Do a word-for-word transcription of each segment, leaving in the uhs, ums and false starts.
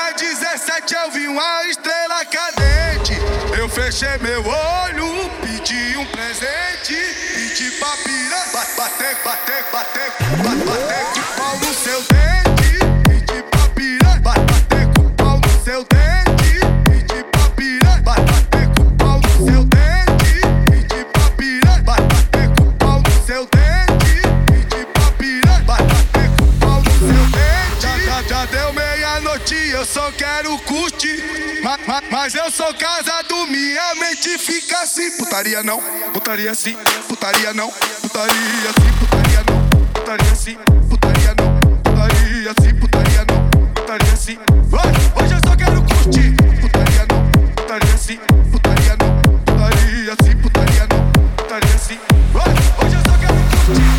Na dezessete eu vi uma estrela cadente. Eu fechei meu olho, pedi um presente. Pedi pra piranha bater, bater, bater, bater, bater com o pau no seu dente. Pedi pra piranha bater com o pau no seu dente. Pedi pra piranha bater com o pau no seu dente. Pedi pra piranha bater com o pau no seu dente. Pedi pra piranha bater com o pau no seu dente. Já, já, já deu meia-noite, eu só quero curtir. Ma, ma, mas eu sou casado, minha mente fica assim. Putaria não, putaria sim, putaria não, putaria sim, putaria não, putaria sim, putaria não, putaria sim, putaria não, putaria sim. Hoje eu só quero curtir. Putaria não, putaria sim, putaria não, putaria sim, putaria não, putaria sim. Hoje eu só quero curtir.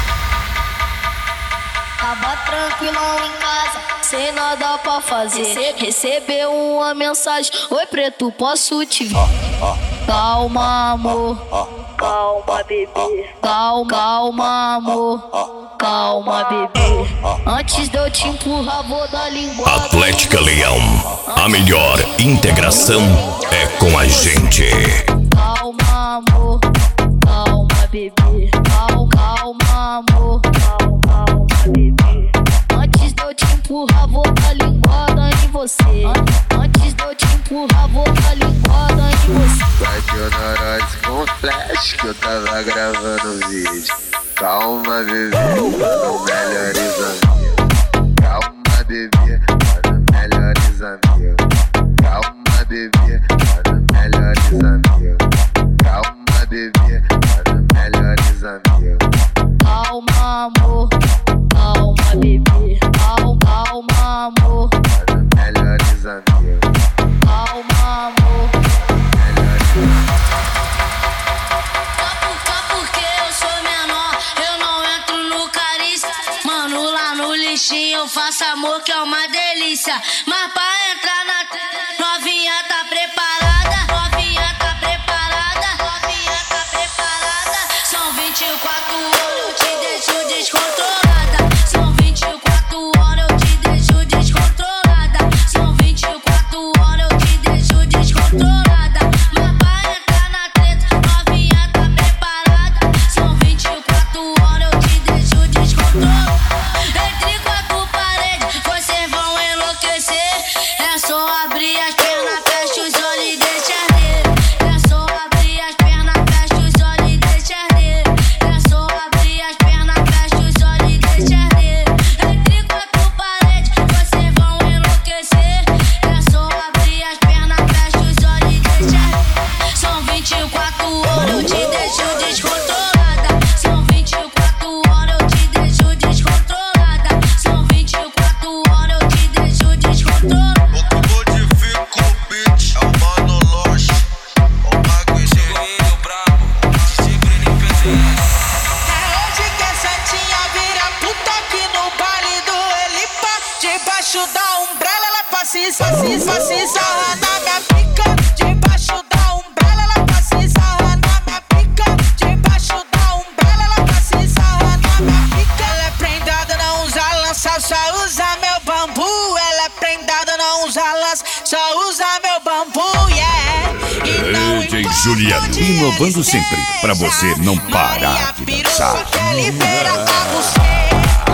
Tava tranquilão em casa, sem nada pra fazer. Recebeu uma mensagem: oi preto, posso te ver? Calma amor, calma bebê. Calma, calma amor, calma bebê. Antes de eu te empurrar vou dar língua. Atlética Leão, a melhor integração é com a gente. Calma amor, calma bebê. Calma, calma amor, calma, calma bebê. Antes de eu te empurrar vou dar linguada em você. Antes de eu te empurrar vou dar linguada em você. Bateu na nós com flash que eu tava gravando o vídeo. Calma bebê, mano, melhores amigos. Calma bebê, mano, melhores amigos. Calma bebê, mano, melhores amigos. Calma bebê, mano, melhores amigos. Calma amor, calma bebê. Calma, calma amor, mano, melhores amigos. Calma amor, melhores amigos. Só porque eu sou menor, eu não entro no carícia. Mano, lá no lixinho eu faço amor que é uma delícia. Mas pra entrar na treta, novinha tá preparada. Novinha tá preparada. Novinha tá preparada. São vinte e quatro horas, eu te deixo descontrolada. São vinte e quatro horas, eu te deixo descontrolada. São vinte e quatro horas, eu te deixo descontrolada. Mas pra entrar na treta, novinha tá preparada. São vinte e quatro horas, eu te deixo descontrolada. Entre quatro paredes, vocês vão enlouquecer. É só abrir as pernas, fecha os olhos e deixa arder. É só abrir as pernas, fecha os olhos e deixa arder. É só abrir as pernas, fecha os olhos e deixa arder. Entre quatro paredes, vocês vão enlouquecer. É só abrir as pernas, fecha os olhos e deixa arder. São vinte e quatro horas, eu te deixo descontrolada. São vinte e quatro horas, eu te deixo descontrolada. São vinte e quatro horas, eu te deixo descontrolada. Modifica o beat, é o Mano Loche. O bagulho cheirinho brabo, D J Bruno P C S. É hoje que a santinha vira puta aqui no baile do Elipa. Debaixo da umbrella ela passa e passa e passa e sarra na minha pica. Debaixo da umbrella ela passa e sarra na minha pica. Debaixo da umbrella ela passa e sarra na minha pica. Ela é prendada, não usa lança, só usa meu bambu. Ela é prendada, não usa lança, só usa meu bambu, yeah. E não D J importa Juliano, onde inovando ele sempre, pra você esteja, não Maria parar de Piru dançar. só quer liberar a buceta.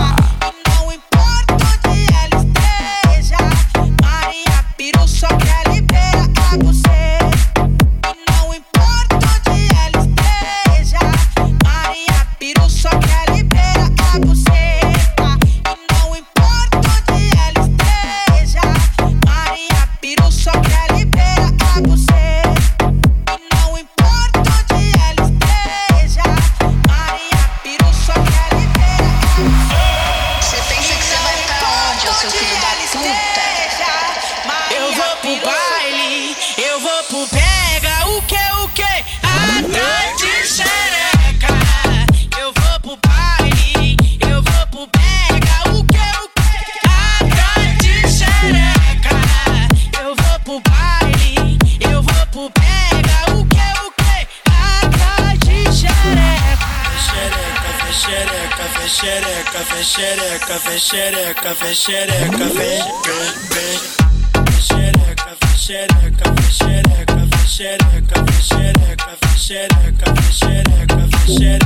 E não importa onde ela esteja, Maria Piru só quer liberar a buceta. E não importa onde ela esteja, Maria Piru só quer liberar a buceta. E não importa onde ela esteja, Maria Piru só quer liberar a buceta. E não importa onde ela esteja, Maria Piru só quer liberar a buceta. Você pensa que você vai ficar onde, ô seu filho da puta? Eu vou pro baile, eu vou pro pega, o que, o que? Atrás de xereca. Eu vou pro baile, eu vou pro pega, o que, o que? Atrás de xereca. Eu vou pro baile, eu vou pro pega, o que, o que? Atrás de xereca. Xereca, vem xereca, vem xereca, vem xereca, vem xereca, vem xereca, vem, vem, vem. xereca.